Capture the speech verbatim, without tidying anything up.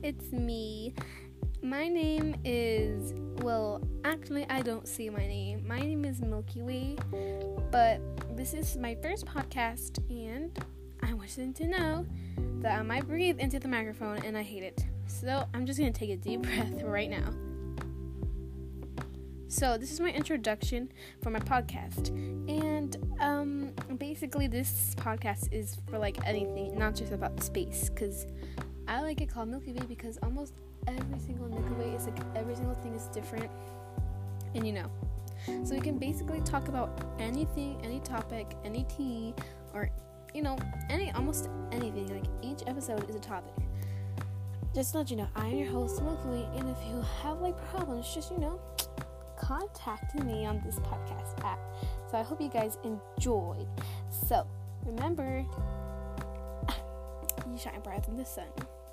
it's me. My name is, well, actually, I don't say my name. My name is Milky Way, but this is my first podcast, and I want you to know that I might breathe into the microphone, and I hate it. So I'm just going to take a deep breath right now. So this is my introduction for my podcast, and um, basically this podcast is for like anything, not just about space, because I like it called Milky Way because almost every single Milky Way is like every single thing is different, and you know, so we can basically talk about anything, any topic, any tea, or you know, any almost anything. Like each episode is a topic. Just to let you know, I am your host Milky Way, and if you have like problems, just you know, contact me on this podcast app. So I hope you guys enjoyed. So remember, you shine brighter than the sun.